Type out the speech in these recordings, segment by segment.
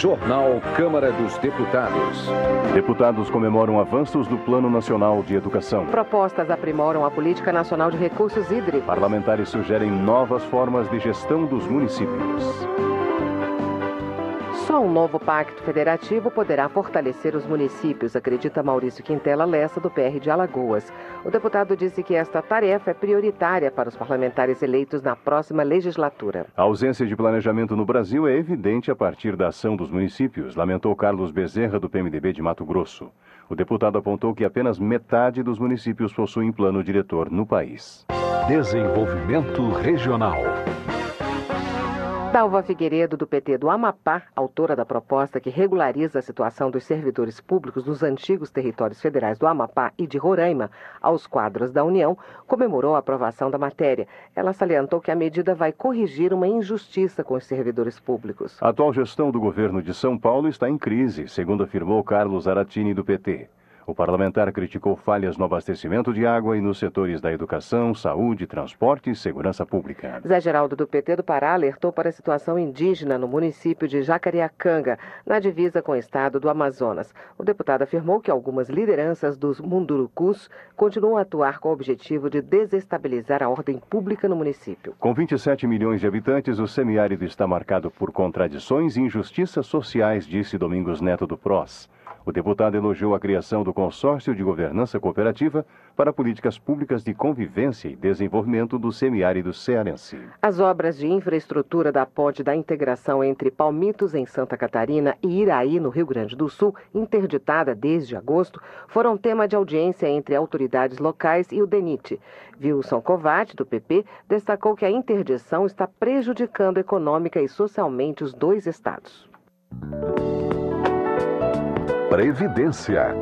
Jornal Câmara dos Deputados. Deputados comemoram avanços do Plano Nacional de Educação. Propostas aprimoram a Política Nacional de Recursos Hídricos. Parlamentares sugerem novas formas de gestão dos municípios. Só um novo pacto federativo poderá fortalecer os municípios, acredita Maurício Quintela Lessa, do PR de Alagoas. O deputado disse que esta tarefa é prioritária para os parlamentares eleitos na próxima legislatura. A ausência de planejamento no Brasil é evidente a partir da ação dos municípios, lamentou Carlos Bezerra, do PMDB de Mato Grosso. O deputado apontou que apenas metade dos municípios possuem plano diretor no país. Desenvolvimento regional. Dalva Figueiredo, do PT do Amapá, autora da proposta que regulariza a situação dos servidores públicos dos antigos territórios federais do Amapá e de Roraima aos quadros da União, comemorou a aprovação da matéria. Ela salientou que a medida vai corrigir uma injustiça com os servidores públicos. A atual gestão do governo de São Paulo está em crise, segundo afirmou Carlos Aratini, do PT. O parlamentar criticou falhas no abastecimento de água e nos setores da educação, saúde, transporte e segurança pública. Zé Geraldo, do PT do Pará, alertou para a situação indígena no município de Jacareacanga, na divisa com o estado do Amazonas. O deputado afirmou que algumas lideranças dos Mundurucus continuam a atuar com o objetivo de desestabilizar a ordem pública no município. Com 27 milhões de habitantes, o semiárido está marcado por contradições e injustiças sociais, disse Domingos Neto, do PROS. O deputado elogiou a criação do Consórcio de Governança Cooperativa para políticas públicas de convivência e desenvolvimento do semiárido cearense. As obras de infraestrutura da ponte da integração entre Palmitos, em Santa Catarina, e Iraí, no Rio Grande do Sul, interditada desde agosto, foram tema de audiência entre autoridades locais e o DENIT. Wilson Covatti, do PP, destacou que a interdição está prejudicando econômica e socialmente os dois estados. Previdência.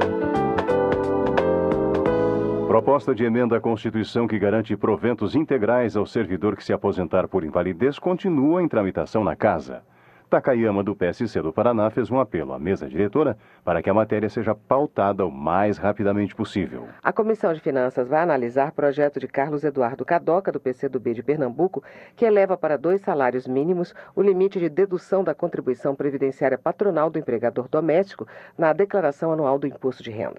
Proposta de emenda à Constituição que garante proventos integrais ao servidor que se aposentar por invalidez continua em tramitação na Casa. Takayama, do PSC do Paraná, fez um apelo à mesa diretora para que a matéria seja pautada o mais rapidamente possível. A Comissão de Finanças vai analisar projeto de Carlos Eduardo Cadoca, do PCdoB de Pernambuco, que eleva para 2 salários mínimos o limite de dedução da contribuição previdenciária patronal do empregador doméstico na declaração anual do imposto de renda.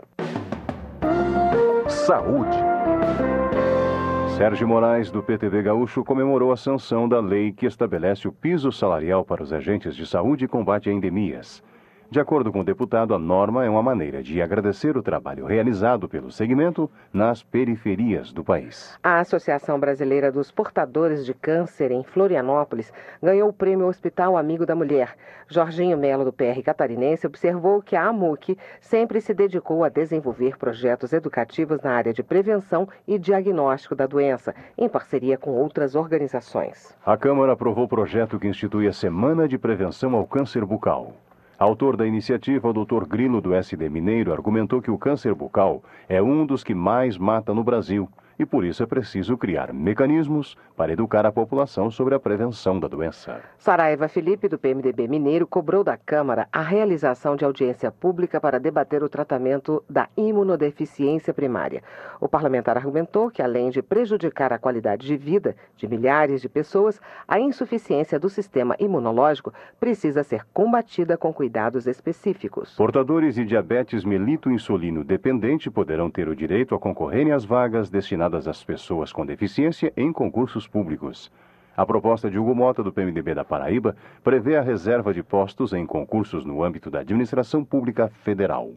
Saúde. Sérgio Moraes, do PTB Gaúcho, comemorou a sanção da lei que estabelece o piso salarial para os agentes de saúde e combate a endemias. De acordo com o deputado, a norma é uma maneira de agradecer o trabalho realizado pelo segmento nas periferias do país. A Associação Brasileira dos Portadores de Câncer, em Florianópolis, ganhou o prêmio Hospital Amigo da Mulher. Jorginho Melo, do PR catarinense, observou que a AMUC sempre se dedicou a desenvolver projetos educativos na área de prevenção e diagnóstico da doença, em parceria com outras organizações. A Câmara aprovou o projeto que institui a Semana de Prevenção ao Câncer Bucal. Autor da iniciativa, o Dr. Grilo, do SD Mineiro, argumentou que o câncer bucal é um dos que mais mata no Brasil e por isso é preciso criar mecanismos para educar a população sobre a prevenção da doença. Saraiva Felipe, do PMDB Mineiro, cobrou da Câmara a realização de audiência pública para debater o tratamento da imunodeficiência primária. O parlamentar argumentou que, além de prejudicar a qualidade de vida de milhares de pessoas, a insuficiência do sistema imunológico precisa ser combatida com cuidados específicos. Portadores de diabetes melito-insulino dependente poderão ter o direito a concorrerem às vagas destinadas às pessoas com deficiência em concursos públicos. A proposta de Hugo Mota, do PMDB da Paraíba, prevê a reserva de postos em concursos no âmbito da administração pública federal.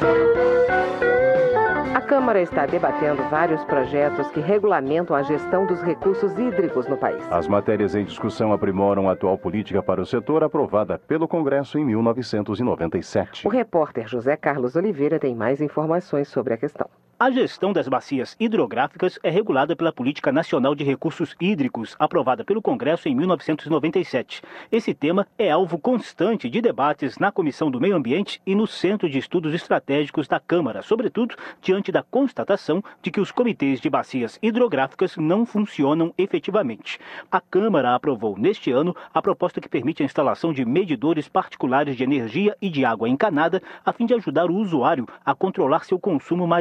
A Câmara está debatendo vários projetos que regulamentam a gestão dos recursos hídricos no país. As matérias em discussão aprimoram a atual política para o setor aprovada pelo Congresso em 1997. O repórter José Carlos Oliveira tem mais informações sobre a questão. A gestão das bacias hidrográficas é regulada pela Política Nacional de Recursos Hídricos, aprovada pelo Congresso em 1997. Esse tema é alvo constante de debates na Comissão do Meio Ambiente e no Centro de Estudos Estratégicos da Câmara, sobretudo diante da constatação de que os comitês de bacias hidrográficas não funcionam efetivamente. A Câmara aprovou neste ano a proposta que permite a instalação de medidores particulares de energia e de água encanada, a fim de ajudar o usuário a controlar seu consumo mais racional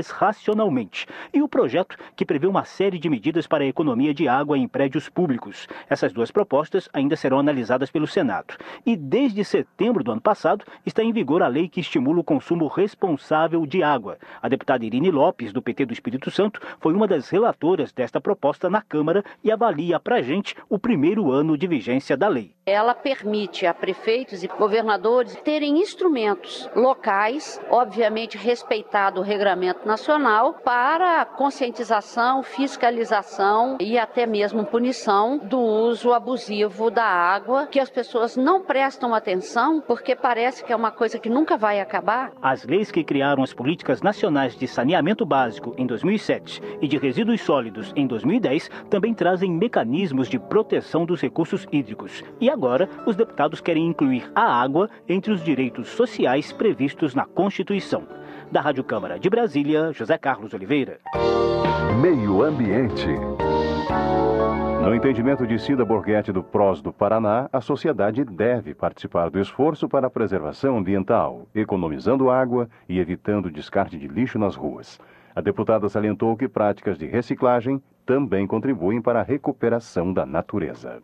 nacionalmente. E o projeto que prevê uma série de medidas para a economia de água em prédios públicos. Essas duas propostas ainda serão analisadas pelo Senado. E desde setembro do ano passado está em vigor a lei que estimula o consumo responsável de água. A deputada Irine Lopes, do PT do Espírito Santo, foi uma das relatoras desta proposta na Câmara e avalia pra gente o primeiro ano de vigência da lei. Ela permite a prefeitos e governadores terem instrumentos locais, obviamente respeitado o regramento nacional, para conscientização, fiscalização e até mesmo punição do uso abusivo da água, que as pessoas não prestam atenção porque parece que é uma coisa que nunca vai acabar. As leis que criaram as políticas nacionais de saneamento básico em 2007 e de resíduos sólidos em 2010 também trazem mecanismos de proteção dos recursos hídricos. E agora, os deputados querem incluir a água entre os direitos sociais previstos na Constituição. Da Rádio Câmara de Brasília, José Carlos Oliveira. Meio Ambiente. No entendimento de Cida Borghetti do PROS do Paraná, a sociedade deve participar do esforço para a preservação ambiental, economizando água e evitando o descarte de lixo nas ruas. A deputada salientou que práticas de reciclagem também contribuem para a recuperação da natureza.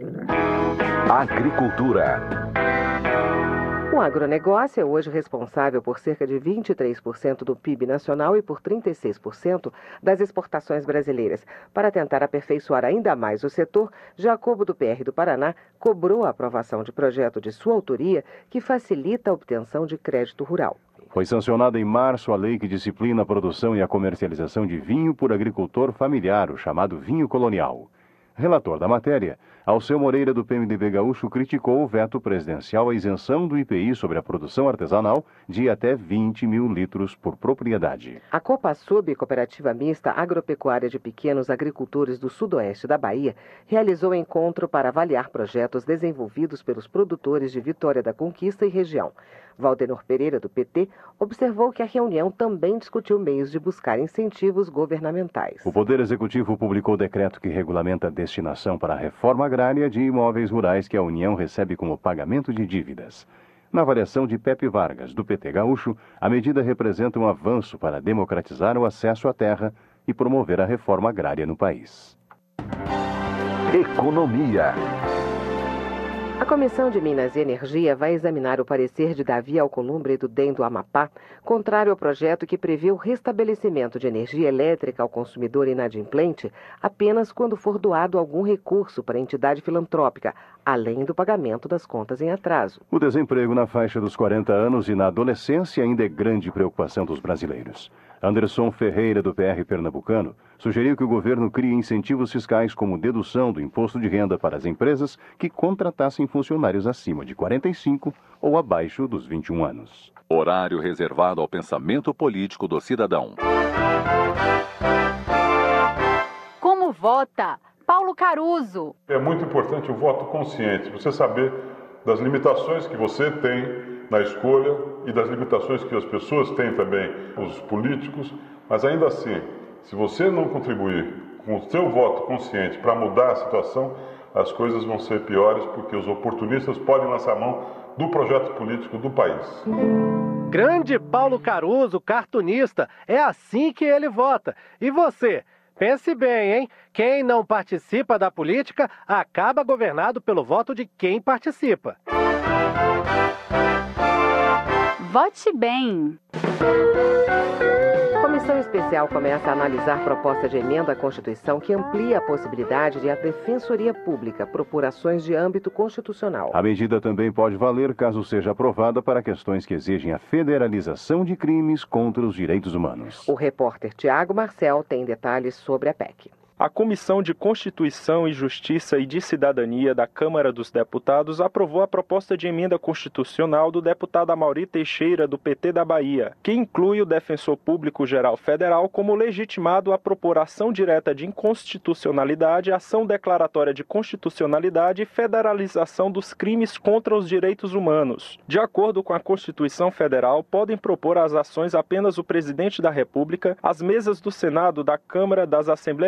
Agricultura. O agronegócio é hoje responsável por cerca de 23% do PIB nacional e por 36% das exportações brasileiras. Para tentar aperfeiçoar ainda mais o setor, Jacobo do PR do Paraná cobrou a aprovação de projeto de sua autoria que facilita a obtenção de crédito rural. Foi sancionada em março a lei que disciplina a produção e a comercialização de vinho por agricultor familiar, o chamado vinho colonial. Relator da matéria, Alceu Moreira, do PMDB gaúcho, criticou o veto presidencial à isenção do IPI sobre a produção artesanal de até 20 mil litros por propriedade. A Copasub, Cooperativa Mista Agropecuária de Pequenos Agricultores do Sudoeste da Bahia, realizou encontro para avaliar projetos desenvolvidos pelos produtores de Vitória da Conquista e região. Valdenor Pereira, do PT, observou que a reunião também discutiu meios de buscar incentivos governamentais. O Poder Executivo publicou decreto que regulamenta a destinação para a reforma agrária de imóveis rurais que a União recebe como pagamento de dívidas. Na avaliação de Pepe Vargas, do PT gaúcho, a medida representa um avanço para democratizar o acesso à terra e promover a reforma agrária no país. Economia. A Comissão de Minas e Energia vai examinar o parecer de Davi Alcolumbre do DEM do Amapá, contrário ao projeto que prevê o restabelecimento de energia elétrica ao consumidor inadimplente apenas quando for doado algum recurso para a entidade filantrópica, além do pagamento das contas em atraso. O desemprego na faixa dos 40 anos e na adolescência ainda é grande preocupação dos brasileiros. Anderson Ferreira, do PR pernambucano, sugeriu que o governo crie incentivos fiscais como dedução do imposto de renda para as empresas que contratassem funcionários acima de 45 ou abaixo dos 21 anos. Horário reservado ao pensamento político do cidadão. Como vota Paulo Caruso? É muito importante o voto consciente, você saber das limitações que você tem na escolha e das limitações que as pessoas têm também, os políticos, mas ainda assim, se você não contribuir com o seu voto consciente para mudar a situação, as coisas vão ser piores porque os oportunistas podem lançar mão do projeto político do país. Grande Paulo Caruso, cartunista, é assim que ele vota. E você? Pense bem, hein? Quem não participa da política acaba governado pelo voto de quem participa. Vote bem. A Comissão Especial começa a analisar proposta de emenda à Constituição que amplia a possibilidade de a Defensoria Pública propor ações de âmbito constitucional. A medida também pode valer caso seja aprovada para questões que exigem a federalização de crimes contra os direitos humanos. O repórter Tiago Marcel tem detalhes sobre a PEC. A Comissão de Constituição e Justiça e de Cidadania da Câmara dos Deputados aprovou a proposta de emenda constitucional do deputado Amaury Teixeira, do PT da Bahia, que inclui o Defensor Público Geral Federal como legitimado a propor ação direta de inconstitucionalidade, ação declaratória de constitucionalidade e federalização dos crimes contra os direitos humanos. De acordo com a Constituição Federal, podem propor as ações apenas o Presidente da República, as mesas do Senado, da Câmara, das Assembleias Legislativas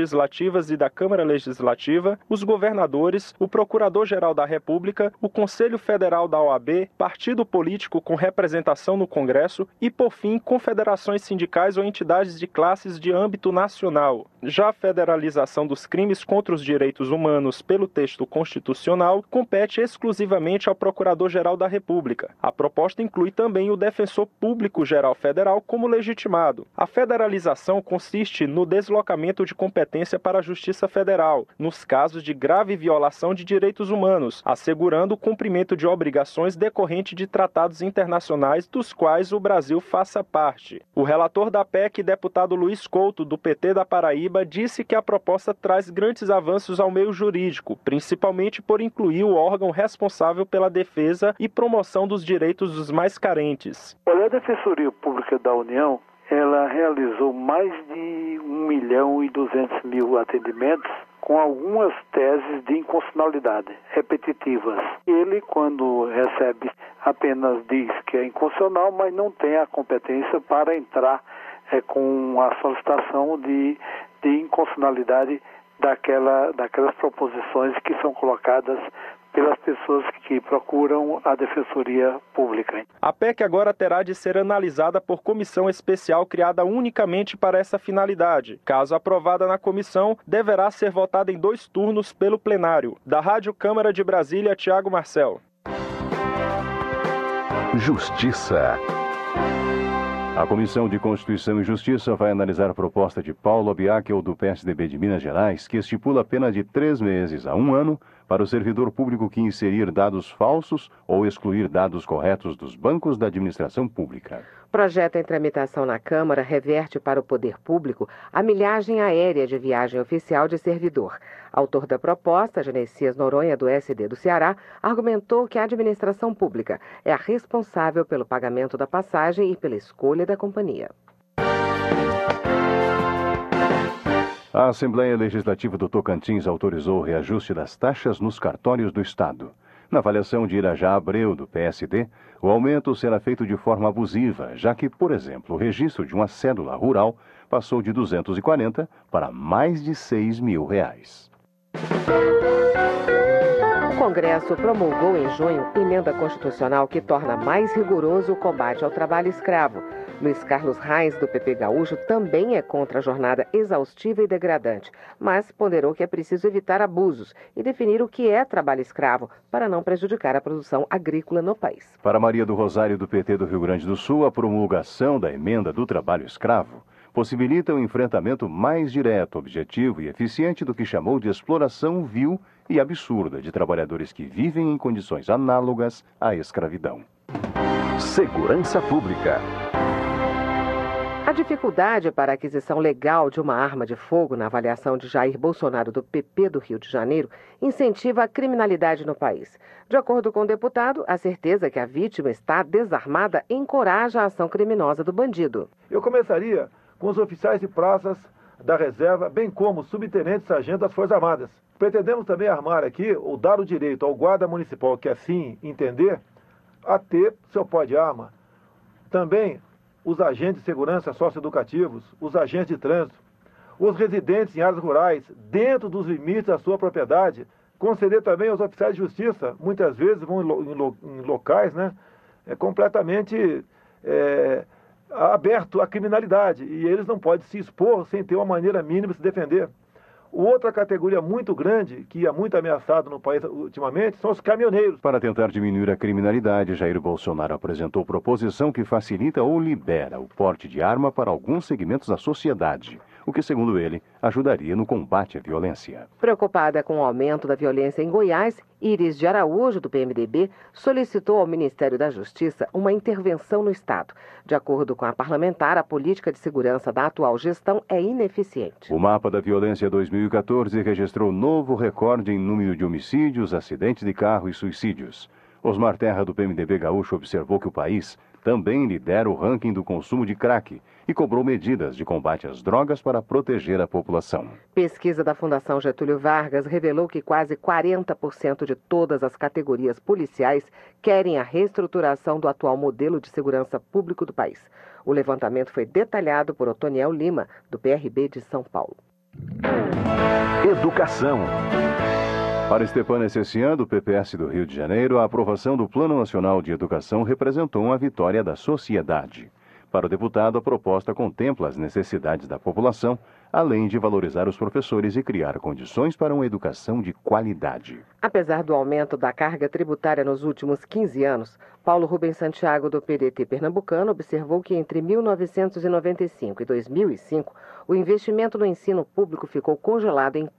legislativas e da Câmara Legislativa, os governadores, o Procurador-Geral da República, o Conselho Federal da OAB, partido político com representação no Congresso e, por fim, confederações sindicais ou entidades de classes de âmbito nacional. Já a federalização dos crimes contra os direitos humanos pelo texto constitucional compete exclusivamente ao Procurador-Geral da República. A proposta inclui também o Defensor Público-Geral Federal como legitimado. A federalização consiste no deslocamento de competência para a Justiça Federal, nos casos de grave violação de direitos humanos, assegurando o cumprimento de obrigações decorrentes de tratados internacionais dos quais o Brasil faça parte. O relator da PEC, deputado Luiz Couto, do PT da Paraíba, disse que a proposta traz grandes avanços ao meio jurídico, principalmente por incluir o órgão responsável pela defesa e promoção dos direitos dos mais carentes. A Defensoria Pública da União, ela realizou mais de 1.200.000 atendimentos com algumas teses de inconstitucionalidade repetitivas. Ele, quando recebe, apenas diz que é inconstitucional, mas não tem a competência para entrar com a solicitação de inconstitucionalidade daquelas proposições que são colocadas pelas pessoas que procuram a Defensoria Pública. A PEC agora terá de ser analisada por comissão especial criada unicamente para essa finalidade. Caso aprovada na comissão, deverá ser votada em 2 turnos pelo plenário. Da Rádio Câmara de Brasília, Tiago Marcel. Justiça. A Comissão de Constituição e Justiça vai analisar a proposta de Paulo Biacchel, do PSDB de Minas Gerais, que estipula a pena de 3 meses a 1 ano para o servidor público que inserir dados falsos ou excluir dados corretos dos bancos da administração pública. Projeto em tramitação na Câmara reverte para o poder público a milhagem aérea de viagem oficial de servidor. Autor da proposta, Genesias Noronha, do SD do Ceará, argumentou que a administração pública é a responsável pelo pagamento da passagem e pela escolha da companhia. A Assembleia Legislativa do Tocantins autorizou o reajuste das taxas nos cartórios do Estado. Na avaliação de Irajá Abreu, do PSD, o aumento será feito de forma abusiva, já que, por exemplo, o registro de uma cédula rural passou de 240 para mais de R$6.000. O Congresso promulgou em junho emenda constitucional que torna mais rigoroso o combate ao trabalho escravo. Luiz Carlos Reis, do PP Gaúcho, também é contra a jornada exaustiva e degradante, mas ponderou que é preciso evitar abusos e definir o que é trabalho escravo para não prejudicar a produção agrícola no país. Para Maria do Rosário, do PT do Rio Grande do Sul, a promulgação da emenda do trabalho escravo possibilita um enfrentamento mais direto, objetivo e eficiente do que chamou de exploração vil e absurda de trabalhadores que vivem em condições análogas à escravidão. Segurança Pública. A dificuldade para a aquisição legal de uma arma de fogo na avaliação de Jair Bolsonaro, do PP do Rio de Janeiro, incentiva a criminalidade no país. De acordo com o deputado, a certeza que a vítima está desarmada encoraja a ação criminosa do bandido. Eu começaria com os oficiais de praças da reserva, bem como subtenentes e sargentos das Forças Armadas. Pretendemos também armar aqui, ou dar o direito ao guarda municipal, que assim entender, a ter seu pó de arma. Também os agentes de segurança socioeducativos, os agentes de trânsito, os residentes em áreas rurais, dentro dos limites da sua propriedade, conceder também aos oficiais de justiça, muitas vezes vão em locais completamente aberto à criminalidade, e eles não podem se expor sem ter uma maneira mínima de se defender. Outra categoria muito grande, que é muito ameaçado no país ultimamente, são os caminhoneiros. Para tentar diminuir a criminalidade, Jair Bolsonaro apresentou proposição que facilita ou libera o porte de arma para alguns segmentos da sociedade, o que, segundo ele, ajudaria no combate à violência. Preocupada com o aumento da violência em Goiás, Iris de Araújo, do PMDB, solicitou ao Ministério da Justiça uma intervenção no Estado. De acordo com a parlamentar, a política de segurança da atual gestão é ineficiente. O mapa da violência 2014 registrou novo recorde em número de homicídios, acidentes de carro e suicídios. Osmar Terra, do PMDB Gaúcho, observou que o país também lidera o ranking do consumo de crack e cobrou medidas de combate às drogas para proteger a população. Pesquisa da Fundação Getúlio Vargas revelou que quase 40% de todas as categorias policiais querem a reestruturação do atual modelo de segurança público do país. O levantamento foi detalhado por Otoniel Lima, do PRB de São Paulo. Educação. Para Stepan Essessian, do PPS do Rio de Janeiro, a aprovação do Plano Nacional de Educação representou uma vitória da sociedade. Para o deputado, a proposta contempla as necessidades da população, além de valorizar os professores e criar condições para uma educação de qualidade. Apesar do aumento da carga tributária nos últimos 15 anos, Paulo Rubens Santiago, do PDT pernambucano, observou que entre 1995 e 2005, o investimento no ensino público ficou congelado em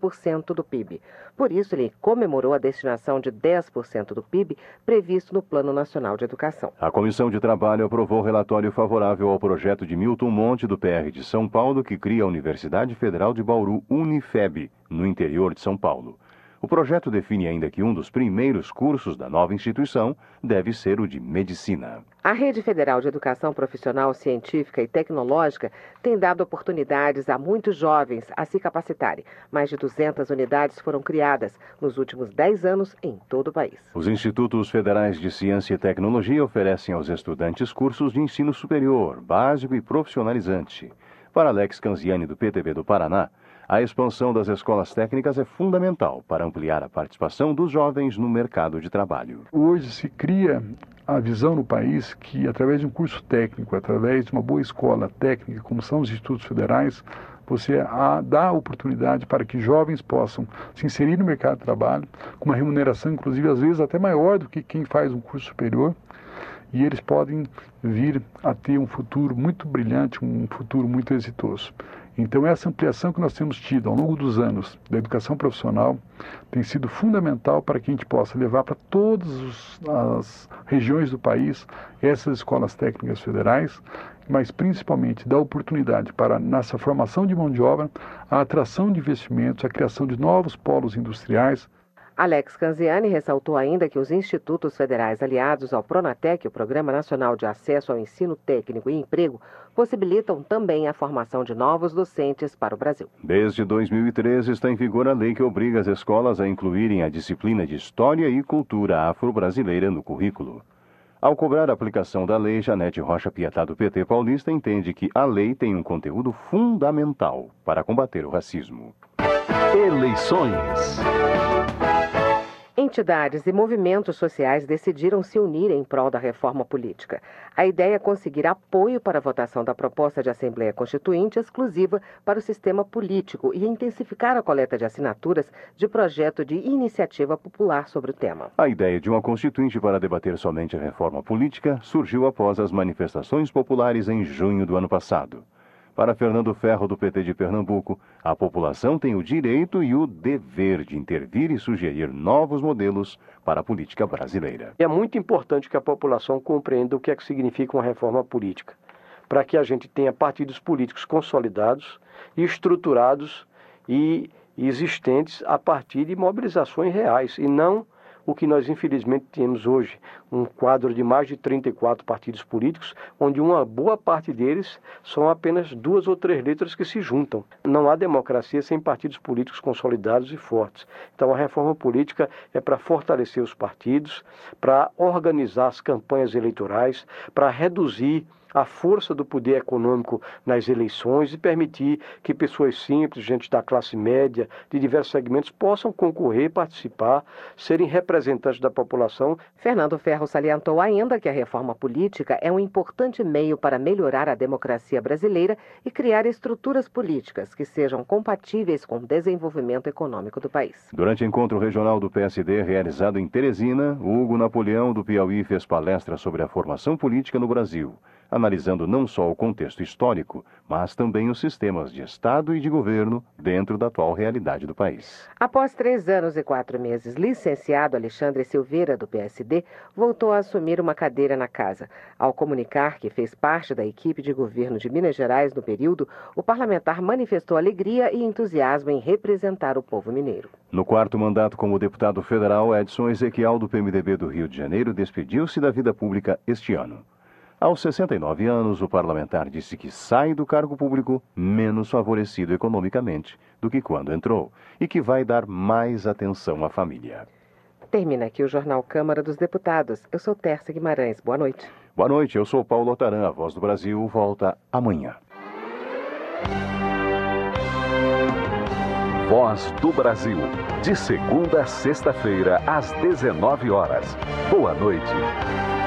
4% do PIB. Por isso, ele comemorou a destinação de 10% do PIB previsto no Plano Nacional de Educação. A Comissão de Trabalho aprovou relatório favorável ao projeto de Milton Monte, do PR de São Paulo, que cria a Universidade Federal de Bauru, Unifeb, no interior de São Paulo. O projeto define ainda que um dos primeiros cursos da nova instituição deve ser o de medicina. A Rede Federal de Educação Profissional, Científica e Tecnológica tem dado oportunidades a muitos jovens a se capacitarem. Mais de 200 unidades foram criadas nos últimos 10 anos em todo o país. Os Institutos Federais de Ciência e Tecnologia oferecem aos estudantes cursos de ensino superior, básico e profissionalizante. Para Alex Canziani, do PTB do Paraná, a expansão das escolas técnicas é fundamental para ampliar a participação dos jovens no mercado de trabalho. Hoje se cria a visão no país que, através de um curso técnico, através de uma boa escola técnica, como são os institutos federais, você dá oportunidade para que jovens possam se inserir no mercado de trabalho, com uma remuneração, inclusive, às vezes até maior do que quem faz um curso superior, e eles podem vir a ter um futuro muito brilhante, um futuro muito exitoso. Então, essa ampliação que nós temos tido ao longo dos anos da educação profissional tem sido fundamental para que a gente possa levar para todas as regiões do país essas escolas técnicas federais, mas principalmente dar oportunidade para, nessa formação de mão de obra, a atração de investimentos, a criação de novos polos industriais. Alex Canziani ressaltou ainda que os institutos federais aliados ao Pronatec, o Programa Nacional de Acesso ao Ensino Técnico e Emprego, possibilitam também a formação de novos docentes para o Brasil. Desde 2013 está em vigor a lei que obriga as escolas a incluírem a disciplina de História e Cultura Afro-Brasileira no currículo. Ao cobrar a aplicação da lei, Janete Rocha Pietá, do PT paulista, entende que a lei tem um conteúdo fundamental para combater o racismo. Eleições. Entidades e movimentos sociais decidiram se unir em prol da reforma política. A ideia é conseguir apoio para a votação da proposta de Assembleia Constituinte exclusiva para o sistema político e intensificar a coleta de assinaturas de projeto de iniciativa popular sobre o tema. A ideia de uma constituinte para debater somente a reforma política surgiu após as manifestações populares em junho do ano passado. Para Fernando Ferro, do PT de Pernambuco, a população tem o direito e o dever de intervir e sugerir novos modelos para a política brasileira. É muito importante que a população compreenda o que é que significa uma reforma política, para que a gente tenha partidos políticos consolidados, estruturados e existentes a partir de mobilizações reais, e não o que nós infelizmente temos hoje, um quadro de mais de 34 partidos políticos, onde uma boa parte deles são apenas 2 ou 3 letras que se juntam. Não há democracia sem partidos políticos consolidados e fortes. Então a reforma política é para fortalecer os partidos, para organizar as campanhas eleitorais, para reduzir a força do poder econômico nas eleições e permitir que pessoas simples, gente da classe média, de diversos segmentos, possam concorrer, participar, serem representantes da população. Fernando Ferro salientou ainda que a reforma política é um importante meio para melhorar a democracia brasileira e criar estruturas políticas que sejam compatíveis com o desenvolvimento econômico do país. Durante o encontro regional do PSD realizado em Teresina, Hugo Napoleão, do Piauí, fez palestra sobre a formação política no Brasil, analisando não só o contexto histórico, mas também os sistemas de Estado e de governo dentro da atual realidade do país. Após 3 anos e 4 meses, licenciado Alexandre Silveira, do PSD, voltou a assumir uma cadeira na casa. Ao comunicar que fez parte da equipe de governo de Minas Gerais no período, o parlamentar manifestou alegria e entusiasmo em representar o povo mineiro. No 4º mandato como deputado federal, Edson Ezequiel, do PMDB do Rio de Janeiro, despediu-se da vida pública este ano. Aos 69 anos, o parlamentar disse que sai do cargo público menos favorecido economicamente do que quando entrou e que vai dar mais atenção à família. Termina aqui o Jornal Câmara dos Deputados. Eu sou Tércia Guimarães. Boa noite. Boa noite, eu sou Paulo Otaran. A Voz do Brasil volta amanhã. Voz do Brasil. De segunda a sexta-feira, às 19 horas. Boa noite.